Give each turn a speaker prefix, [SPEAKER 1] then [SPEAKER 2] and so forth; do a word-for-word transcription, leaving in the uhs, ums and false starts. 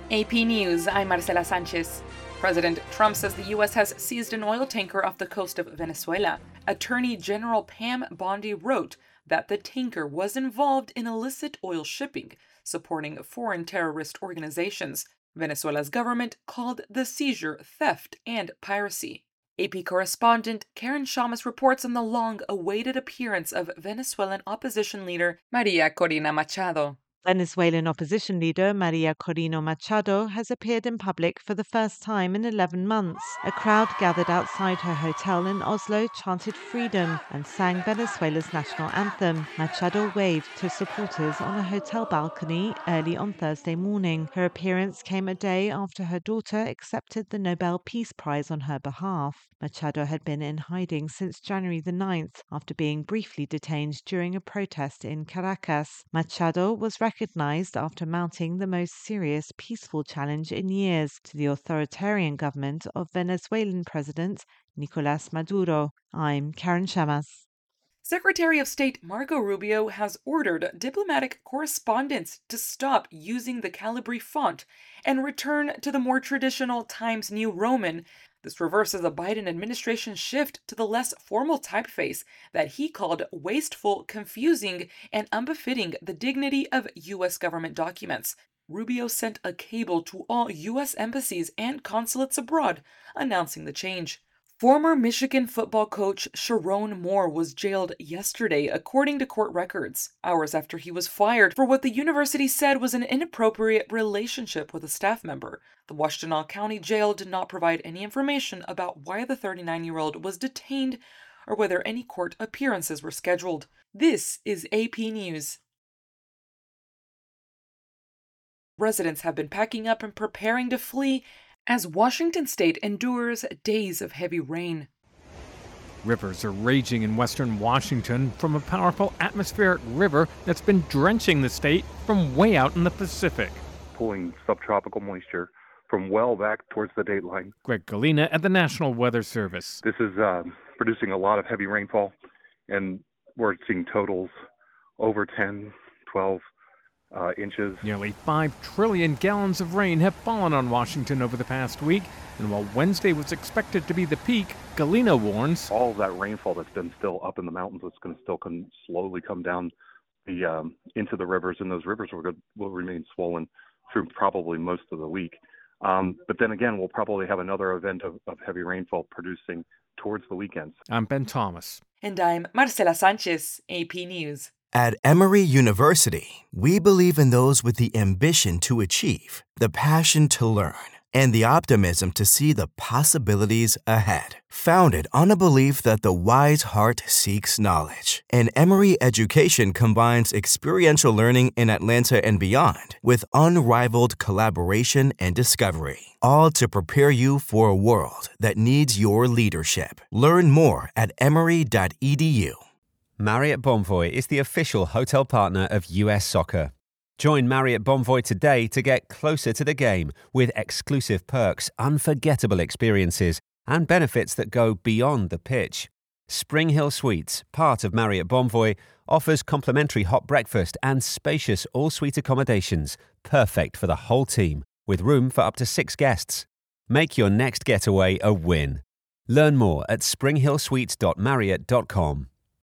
[SPEAKER 1] A P News, I'm Marcela Sanchez. President Trump says the U S has seized an oil tanker off the coast of Venezuela. Attorney General Pam Bondi wrote that the tanker was involved in illicit oil shipping, supporting foreign terrorist organizations. Venezuela's government called the seizure theft and piracy. A P correspondent Karen Shamas reports on the long-awaited appearance of Venezuelan opposition leader Maria Corina Machado.
[SPEAKER 2] Venezuelan opposition leader Maria Corina Machado has appeared in public for the first time in eleven months. A crowd gathered outside her hotel in Oslo chanted freedom and sang Venezuela's national anthem. Machado waved to supporters on a hotel balcony early on Thursday morning. Her appearance came a day after her daughter accepted the Nobel Peace Prize on her behalf. Machado had been in hiding since January the ninth after being briefly detained during a protest in Caracas. Machado was recognized after mounting the most serious peaceful challenge in years to the authoritarian government of Venezuelan President Nicolás Maduro. I'm Karen Shamas.
[SPEAKER 1] Secretary of State Marco Rubio has ordered diplomatic correspondents to stop using the Calibri font and return to the more traditional Times New Roman. This reverses a Biden administration shift to the less formal typeface that he called wasteful, confusing, and unbefitting the dignity of U S government documents. Rubio sent a cable to all U S embassies and consulates abroad announcing the change. Former Michigan football coach Sharon Moore was jailed yesterday, according to court records, hours after he was fired for what the university said was an inappropriate relationship with a staff member. The Washtenaw County Jail did not provide any information about why the thirty-nine-year-old was detained or whether any court appearances were scheduled. This is A P News. Residents have been packing up and preparing to flee as Washington state endures days of heavy rain.
[SPEAKER 3] Rivers are raging in western Washington from a powerful atmospheric river that's been drenching the state from way out in the Pacific.
[SPEAKER 4] Pulling subtropical moisture from well back towards the date line.
[SPEAKER 3] Greg Galina at the National Weather Service.
[SPEAKER 4] This is uh, producing a lot of heavy rainfall, and we're seeing totals over ten, twelve Uh, inches.
[SPEAKER 3] Nearly five trillion gallons of rain have fallen on Washington over the past week, and while Wednesday was expected to be the peak, Galina warns
[SPEAKER 4] all of that rainfall that's been still up in the mountains is going to still come, slowly come down the um, into the rivers, and those rivers will, will remain swollen through probably most of the week. Um, but then again, we'll probably have another event of, of heavy rainfall producing towards the weekends.
[SPEAKER 3] I'm Ben Thomas.
[SPEAKER 1] And I'm Marcela Sanchez, A P News.
[SPEAKER 5] At Emory University, we believe in those with the ambition to achieve, the passion to learn, and the optimism to see the possibilities ahead. Founded on a belief that the wise heart seeks knowledge, and Emory education combines experiential learning in Atlanta and beyond with unrivaled collaboration and discovery, all to prepare you for a world that needs your leadership. Learn more at emory dot e d u.
[SPEAKER 6] Marriott Bonvoy is the official hotel partner of U S Soccer. Join Marriott Bonvoy today to get closer to the game with exclusive perks, unforgettable experiences, and benefits that go beyond the pitch. Spring Hill Suites, part of Marriott Bonvoy, offers complimentary hot breakfast and spacious all-suite accommodations, perfect for the whole team, with room for up to six guests. Make your next getaway a win. Learn more at spring hill suites dot marriott dot com.